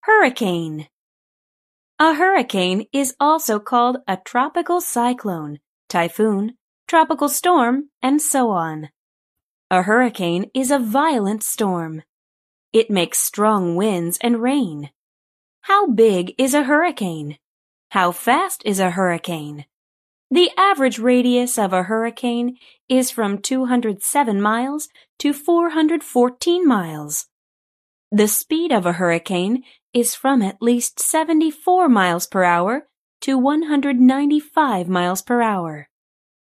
Hurricane. A hurricane is also called a tropical cyclone, typhoon, tropical storm, and so on. A hurricane is a violent storm. It makes strong winds and rain. How big is a hurricane? How fast is a hurricane? The average radius of a hurricane is from 207 miles to 414 miles. The speed of a hurricane is from at least 74 miles per hour to 195 miles per hour.